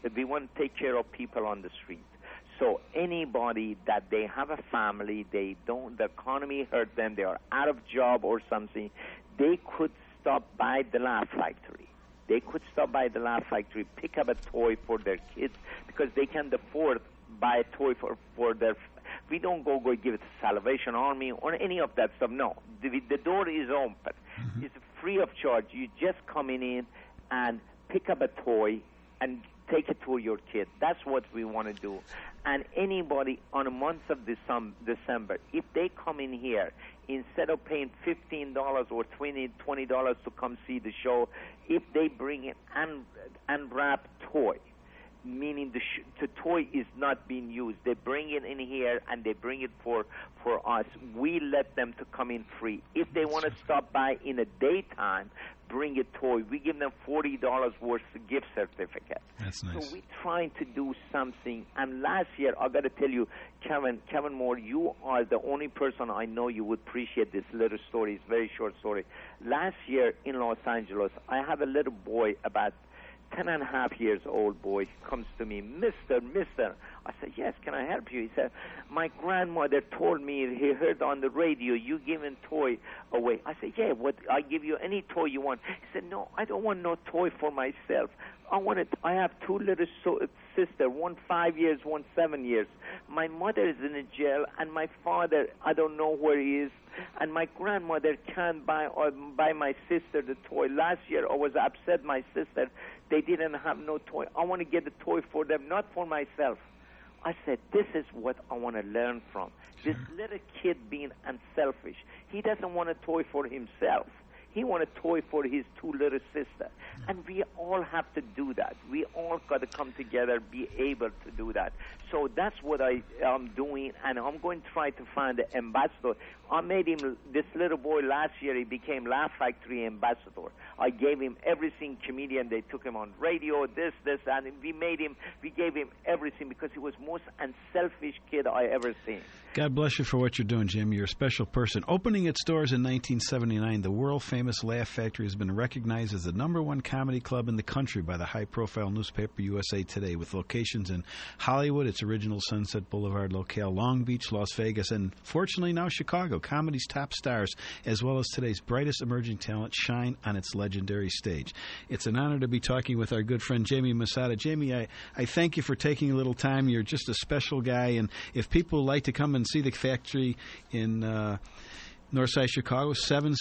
care of people on the street. So anybody that they have a family, the economy hurt them, they are out of job or something, they could stop by the Laugh Factory. They could stop by the Laugh Factory, pick up a toy for their kids, because they can't afford buy a toy for their. We don't go give it to Salvation Army or any of that stuff. No, the door is open. Mm-hmm. It's free of charge. You just come in and pick up a toy and take it to your kid. That's what we want to do. And anybody on a month of December, if they come in here, instead of paying $15 or $20 to come see the show, if they bring an unwrapped toy, meaning the toy is not being used, they bring it in here and they bring it for us, we let them to come in free. If they want to stop by in the daytime, bring a toy, we give them $40 worth of gift certificate. That's nice. So we're trying to do something. And last year, I got to tell you, Kevin Moore, you are the only person I know you would appreciate this little story. It's a very short story. Last year in Los Angeles, I have a little boy about 10.5 years old boy comes to me, Mister. I said, yes, can I help you? He said, my grandmother told me, he heard on the radio, you giving toy away. I said, yeah, I give you any toy you want. He said, no, I don't want no toy for myself. I have two little sisters, one 5 years, one 7 years. My mother is in a jail, and my father, I don't know where he is. And my grandmother can't buy my sister the toy. Last year, I was upset my sister. They didn't have no toy. I want to get a toy for them, not for myself. I said, this is what I want to learn from. This little kid being unselfish. He doesn't want a toy for himself. He wants a toy for his two little sisters. And we all have to do that. We all got to come together, be able to do that. So that's what I am doing, and I'm going to try to find the ambassador. I made him, this little boy last year, he became Laugh Factory ambassador. I gave him everything, comedian. They took him on radio, this, and we gave him everything because he was the most unselfish kid I ever seen. God bless you for what you're doing, Jim. You're a special person. Opening its doors in 1979, the world-famous Laugh Factory has been recognized as the #1 comedy club in the country by the high-profile newspaper USA Today, with locations in Hollywood, its original Sunset Boulevard locale, Long Beach, Las Vegas, and fortunately now Chicago. Comedy's top stars, as well as today's brightest emerging talent, shine on its legendary stage. It's an honor to be talking with our good friend Jamie Masada. Jamie, I thank you for taking a little time. You're just a special guy, and if people like to come and see the factory in Northside Chicago,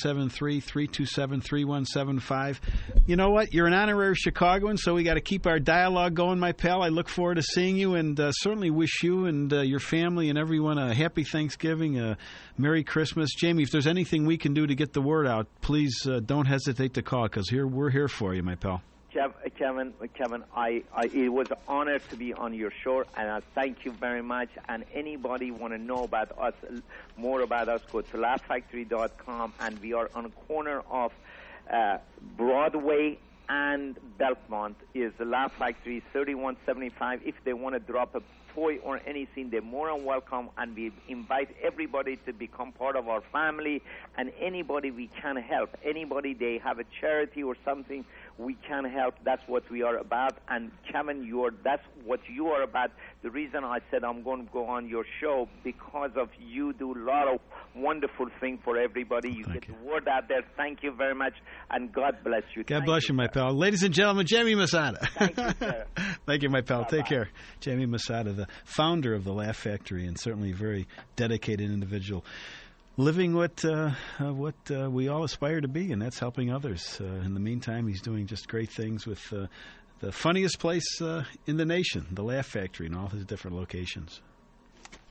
773-327-3175. You know what? You're an honorary Chicagoan, so we got to keep our dialogue going, my pal. I look forward to seeing you, and certainly wish you and your family and everyone a happy Thanksgiving, a Merry Christmas. Jamie, if there's anything we can do to get the word out, please don't hesitate to call, because we're here for you, my pal. Kevin, it was an honor to be on your show, and I thank you very much. And anybody want to know about us, more about us, go to laughfactory.com, and we are on the corner of Broadway and Belmont. Is the Laugh Factory, 3175. If they want to drop a toy or anything, they're more than welcome, and we invite everybody to become part of our family, and anybody we can help. Anybody, they have a charity or something, we can help. That's what we are about. And Kevin, that's what you are about. The reason I said I'm going to go on your show, because of you do a lot of wonderful things for everybody. You get the word out there. Thank you very much, and God bless you. God bless you, my pal. Ladies and gentlemen, Jamie Masada. Thank you, sir. Thank you, my pal. Bye-bye. Take care. Jamie Masada, the founder of the Laugh Factory, and certainly a very dedicated individual, living what we all aspire to be, and that's helping others. In the meantime, he's doing just great things with the funniest place in the nation, the Laugh Factory, and all his different locations.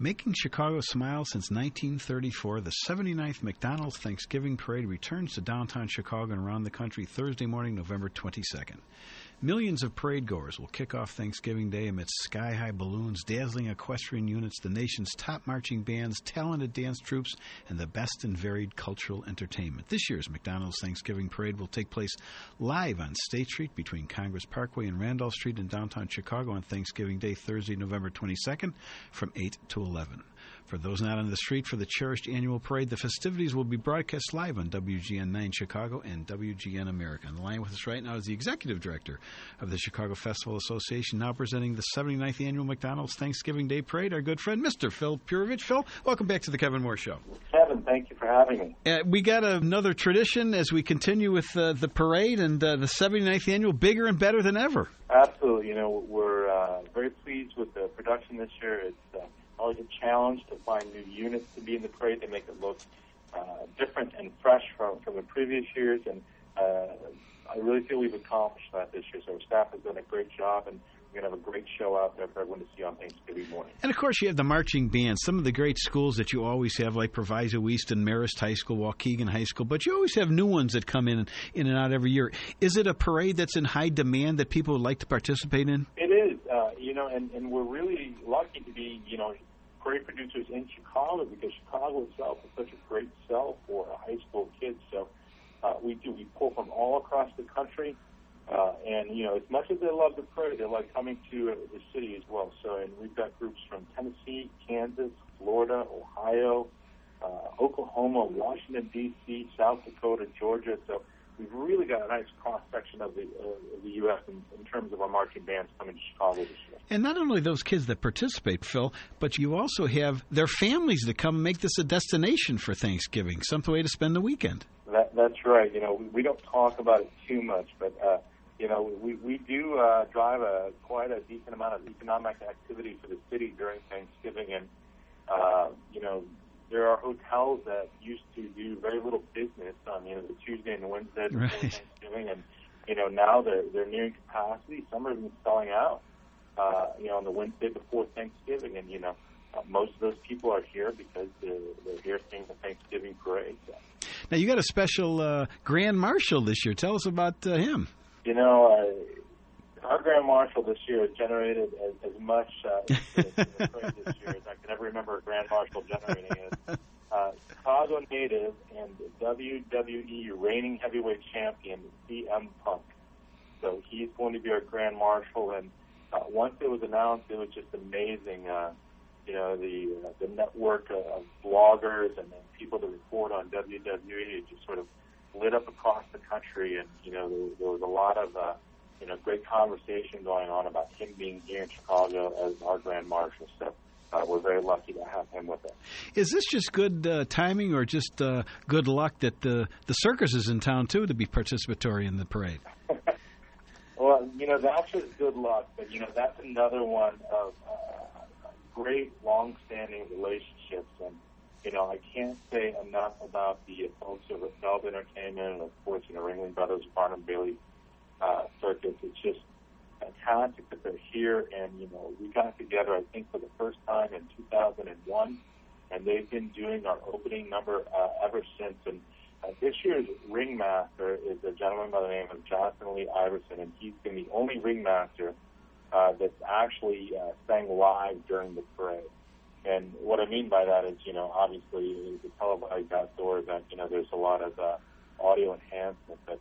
Making Chicago smile since 1934, the 79th McDonald's Thanksgiving Parade returns to downtown Chicago and around the country Thursday morning, November 22nd. Millions of parade goers will kick off Thanksgiving Day amidst sky-high balloons, dazzling equestrian units, the nation's top marching bands, talented dance troupes, and the best in varied cultural entertainment. This year's McDonald's Thanksgiving Parade will take place live on State Street between Congress Parkway and Randolph Street in downtown Chicago on Thanksgiving Day, Thursday, November 22nd, from 8 to 11. For those not on the street for the cherished annual parade, the festivities will be broadcast live on WGN 9 Chicago and WGN America. On the line with us right now is the Executive Director of the Chicago Festival Association, now presenting the 79th Annual McDonald's Thanksgiving Day Parade, our good friend, Mr. Phil Purovich. Phil, welcome back to the Kevin Moore Show. Kevin, thank you for having me. We got another tradition as we continue with the parade and the 79th Annual, bigger and better than ever. Absolutely. You know, we're very pleased with the production this year. It's always a challenge to find new units to be in the parade to make it look different and fresh from the previous years, and I really feel we've accomplished that this year. So our staff has done a great job, and we're going to have a great show out there for everyone to see on Thanksgiving morning. And, of course, you have the marching bands, some of the great schools that you always have, like Proviso East and Marist High School, Waukegan High School, but you always have new ones that come in and out every year. Is it a parade that's in high demand that people would like to participate in? It is, and we're really lucky to be, parade producers in Chicago, because Chicago itself is such a great sell for high school kids. So we pull from all across the country, and as much as they love the parade, they like coming to the city as well. So, and we've got groups from Tennessee, Kansas, Florida, Ohio, Oklahoma, Washington D.C., South Dakota, Georgia. So we've really got a nice cross-section of the U.S. in terms of our marching bands coming to Chicago this year. And not only those kids that participate, Phil, but you also have their families that come and make this a destination for Thanksgiving, some way to spend the weekend. That's right. We don't talk about it too much, but, we do drive quite a decent amount of economic activity for the city during Thanksgiving. And, there are hotels that used to do very little business on, the Tuesday and the Wednesday before Thanksgiving. And, now they're nearing capacity. Some are even selling out, on the Wednesday before Thanksgiving. And, most of those people are here because they're here seeing the Thanksgiving parade. So. Now, you got a special Grand Marshal this year. Tell us about him. Our Grand Marshal this year has generated as much in the parade this year as I can ever remember a Grand Marshal generating it. Chicago native and WWE reigning heavyweight champion, CM Punk. So he's going to be our Grand Marshal, and once it was announced, it was just amazing. The network of bloggers and people that report on WWE, it just sort of lit up across the country, and there was a lot of great conversation going on about him being here in Chicago as our Grand Marshal. So we're very lucky to have him with us. Is this just good timing, or just good luck that the circus is in town too to be participatory in the parade? Well, that's just good luck, but that's another one of great long-standing relationships, and I can't say enough about the folks over at Feld Entertainment, and of course, Ringling Brothers, Barnum Bailey Circus. It's just fantastic that they're here, and we got together, I think, for the first time in 2001, and they've been doing our opening number ever since. And this year's ringmaster is a gentleman by the name of Jonathan Lee Iverson, and he's been the only ringmaster that's actually sang live during the parade. And what I mean by that is, obviously the televised outdoor event, there's a lot of audio enhancement, but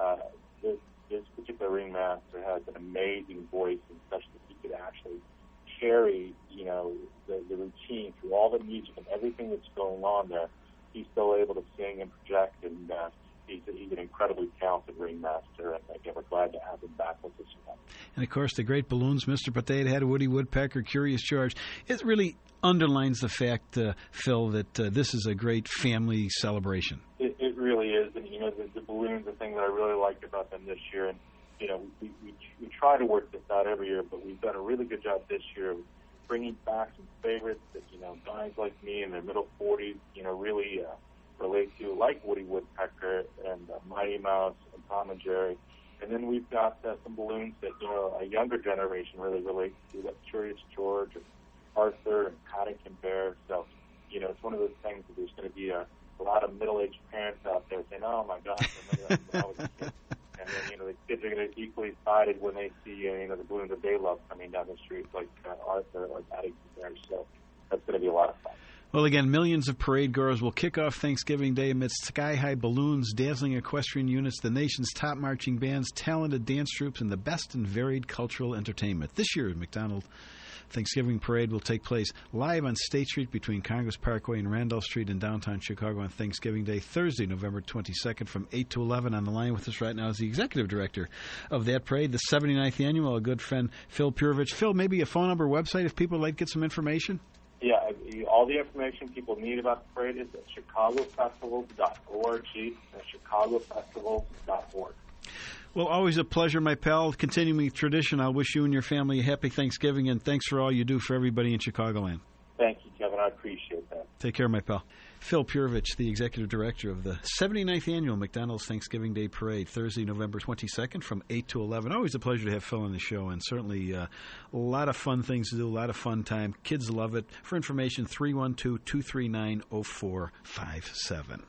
this particular ringmaster has an amazing voice, and such that he could actually carry, the routine through all the music and everything that's going on there. He's still able to sing and project, and he's an incredibly talented ringmaster, and again, we're glad to have him back with us again. And, of course, the great balloons, Mr. Potato Head, Woody Woodpecker, Curious George. It really underlines the fact, Phil, that this is a great family celebration. It really is, and, the balloons, the thing that I really liked about them this year, and, we try to work this out every year, but we've done a really good job this year of bringing back some favorites that, guys like me in their middle 40s, really relate to, like Woody Woodpecker and Mighty Mouse and Tom and Jerry. And then we've got some balloons that, a younger generation really relates to, like Curious George, Arthur and Paddington Bear. So, you know, it's one of those things that there's going to be a lot of middle-aged parents out there saying, "Oh my gosh, I remember that when I was a kid." And then, you know, the kids are going to be equally excited when they see, you know, the balloons that they love coming down the street, like Arthur or Paddington Bear. So that's going to be a lot of fun. Well, again, millions of parade goers will kick off Thanksgiving Day amidst sky-high balloons, dazzling equestrian units, the nation's top marching bands, talented dance troupes, and the best and varied cultural entertainment. This year, McDonald Thanksgiving Parade will take place live on State Street between Congress Parkway and Randolph Street in downtown Chicago on Thanksgiving Day, Thursday, November 22nd from 8 to 11. On the line with us right now is the executive director of that parade, the 79th annual, a good friend, Phil Purovich. Phil, maybe a phone number, website, if people would like to get some information? Yeah, all the information people need about the parade is at chicagofestivals.org. chicagofestivals.org. Well, always a pleasure, my pal. Continuing tradition, I'll wish you and your family a happy Thanksgiving, and thanks for all you do for everybody in Chicagoland. Thank you, Kevin. I appreciate that. Take care, my pal. Phil Purovich, the executive director of the 79th annual McDonald's Thanksgiving Day Parade, Thursday, November 22nd from 8 to 11. Always a pleasure to have Phil on the show, and certainly a lot of fun things to do, a lot of fun time. Kids love it. For information, 312-239-0457.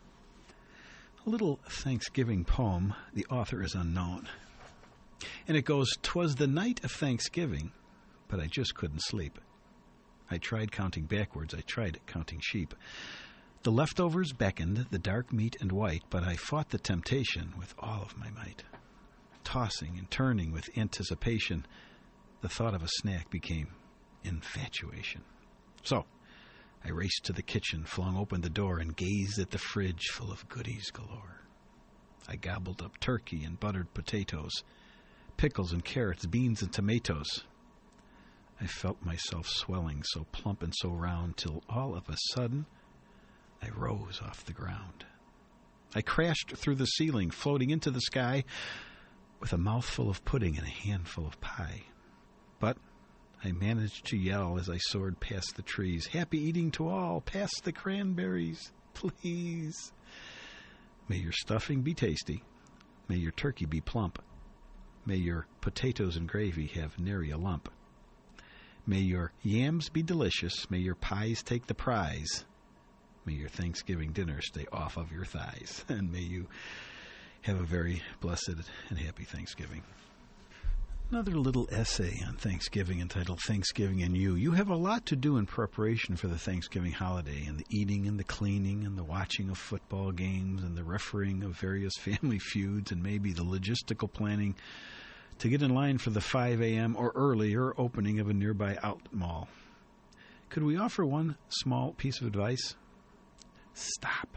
A little Thanksgiving poem. The author is unknown. And it goes, "'Twas the night of Thanksgiving, but I just couldn't sleep. I tried counting backwards, I tried counting sheep. The leftovers beckoned, the dark meat and white, but I fought the temptation with all of my might. Tossing and turning with anticipation, the thought of a snack became infatuation. So I raced to the kitchen, flung open the door, and gazed at the fridge full of goodies galore. I gobbled up turkey and buttered potatoes, pickles and carrots, beans and tomatoes. I felt myself swelling so plump and so round, till all of a sudden I rose off the ground. I crashed through the ceiling, floating into the sky, with a mouthful of pudding and a handful of pie. But I managed to yell as I soared past the trees, "Happy eating to all! Pass the cranberries, please!" May your stuffing be tasty. May your turkey be plump. May your potatoes and gravy have nary a lump. May your yams be delicious. May your pies take the prize. May your Thanksgiving dinner stay off of your thighs. And may you have a very blessed and happy Thanksgiving. Another little essay on Thanksgiving entitled Thanksgiving and You. You have a lot to do in preparation for the Thanksgiving holiday, and the eating and the cleaning and the watching of football games and the refereeing of various family feuds and maybe the logistical planning to get in line for the 5 a.m. or earlier opening of a nearby outlet mall. Could we offer one small piece of advice? Stop.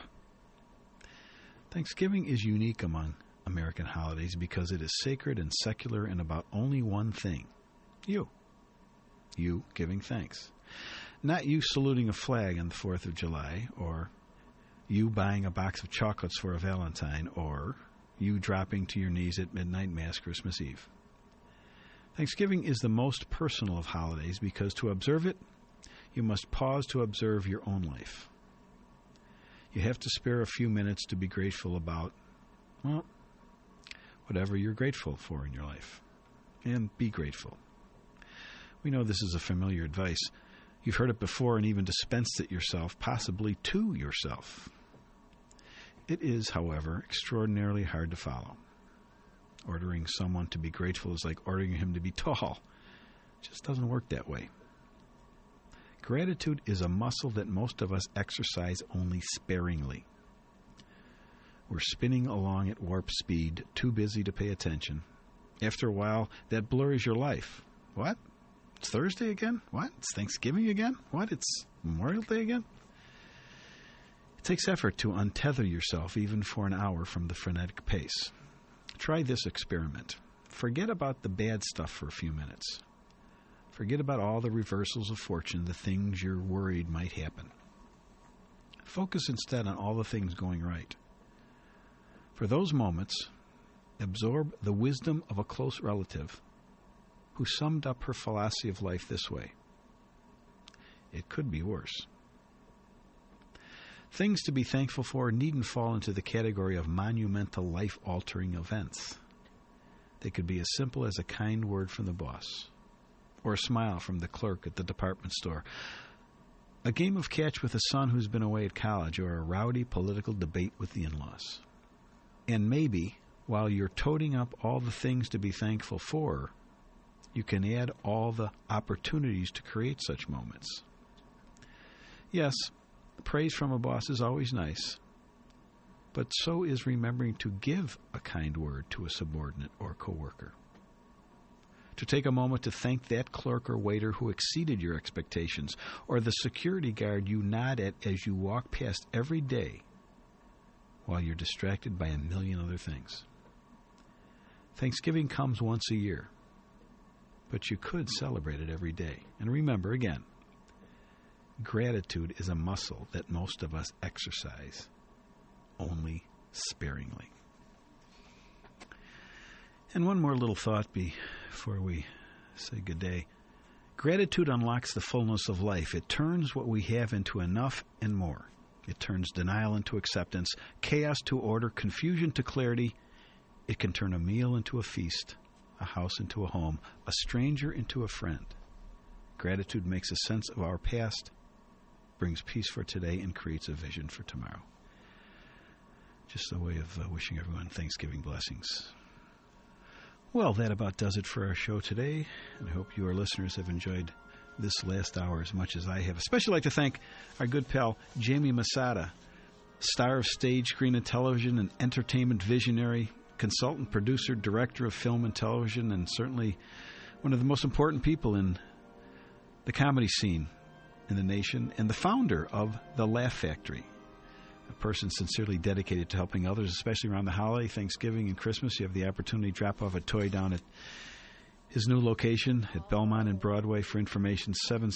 Thanksgiving is unique among American holidays because it is sacred and secular and about only one thing. You. You giving thanks. Not you saluting a flag on the 4th of July, or you buying a box of chocolates for a Valentine, or you dropping to your knees at midnight mass Christmas Eve. Thanksgiving is the most personal of holidays because to observe it, you must pause to observe your own life. You have to spare a few minutes to be grateful about, well, whatever you're grateful for in your life. And be grateful. We know this is a familiar advice. You've heard it before and even dispensed it yourself, possibly to yourself. It is, however, extraordinarily hard to follow. Ordering someone to be grateful is like ordering him to be tall. It just doesn't work that way. Gratitude is a muscle that most of us exercise only sparingly. We're spinning along at warp speed, too busy to pay attention. After a while, that blurs your life. What? It's Thursday again? What? It's Thanksgiving again? What? It's Memorial Day again? It takes effort to untether yourself even for an hour from the frenetic pace. Try this experiment. Forget about the bad stuff for a few minutes. Forget about all the reversals of fortune, the things you're worried might happen. Focus instead on all the things going right. For those moments, absorb the wisdom of a close relative who summed up her philosophy of life this way: it could be worse. Things to be thankful for needn't fall into the category of monumental, life-altering events. They could be as simple as a kind word from the boss, or a smile from the clerk at the department store, a game of catch with a son who's been away at college, or a rowdy political debate with the in-laws. And maybe, while you're toting up all the things to be thankful for, you can add all the opportunities to create such moments. Yes, praise from a boss is always nice, but so is remembering to give a kind word to a subordinate or coworker. To take a moment to thank that clerk or waiter who exceeded your expectations, or the security guard you nod at as you walk past every day while you're distracted by a million other things. Thanksgiving comes once a year, but you could celebrate it every day. And remember, again, gratitude is a muscle that most of us exercise only sparingly. And one more little thought before we say good day. Gratitude unlocks the fullness of life. It turns what we have into enough and more. It turns denial into acceptance, chaos to order, confusion to clarity. It can turn a meal into a feast, a house into a home, a stranger into a friend. Gratitude makes a sense of our past, brings peace for today, and creates a vision for tomorrow. Just a way of wishing everyone Thanksgiving blessings. Well, that about does it for our show today, and I hope you, our listeners, have enjoyed this last hour as much as I have. Especially like to thank our good pal, Jamie Masada, star of stage, screen, and television, and entertainment visionary, consultant, producer, director of film and television, and certainly one of the most important people in the comedy scene in the nation, and the founder of The Laugh Factory, a person sincerely dedicated to helping others, especially around the holiday, Thanksgiving, and Christmas. You have the opportunity to drop off a toy down at his new location at Belmont and Broadway. For information,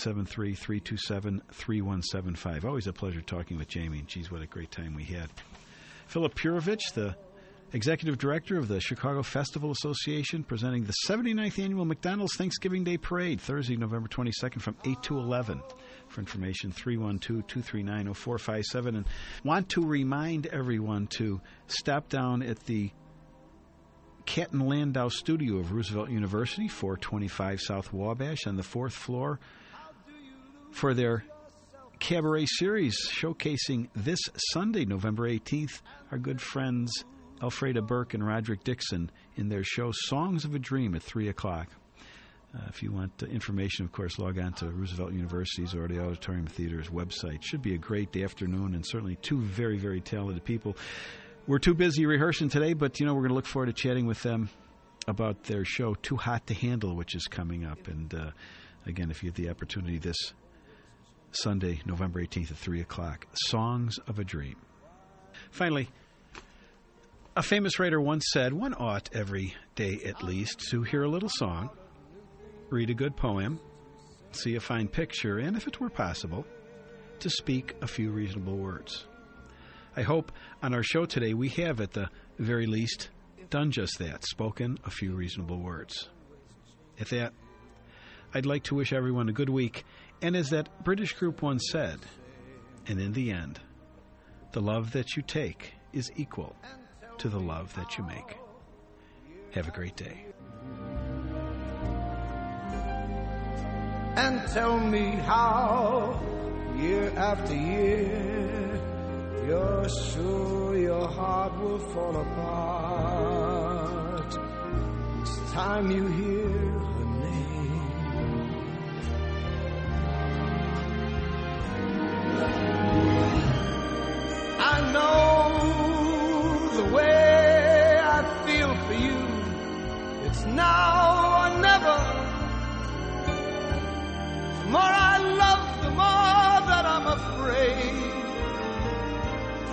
773-327-3175. Always a pleasure talking with Jamie, and geez, what a great time we had. Philip Purovich, the Executive Director of the Chicago Festival Association, presenting the 79th Annual McDonald's Thanksgiving Day Parade, Thursday, November 22nd from 8 to 11. For information, 312-239-0457. And want to remind everyone to stop down at the Catton Landau studio of Roosevelt University, 425 South Wabash, on the 4th floor, for their cabaret series showcasing this Sunday, November 18th, our good friends Elfreda Burke and Roderick Dixon in their show Songs of a Dream at 3 o'clock. If you want information, of course, log on to Roosevelt University's or the Auditorium Theater's website. Should be a great afternoon, and certainly two very, very talented people. We're too busy rehearsing today, but, we're going to look forward to chatting with them about their show Too Hot to Handle, which is coming up. And, again, if you have the opportunity this Sunday, November 18th at 3 o'clock, Songs of a Dream. Finally, a famous writer once said, one ought every day at least to hear a little song, read a good poem, see a fine picture, and, if it were possible, to speak a few reasonable words. I hope on our show today we have, at the very least, done just that, spoken a few reasonable words. At that, I'd like to wish everyone a good week, and as that British group once said, and in the end, the love that you take is equal to the love that you make. Have a great day. And tell me how, year after year, you're sure your heart will fall apart each time you hear her name. I know the way I feel for you. It's now or never. The more I love, the more that I'm afraid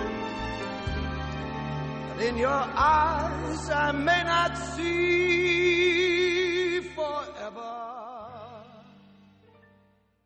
that in your eyes I may not see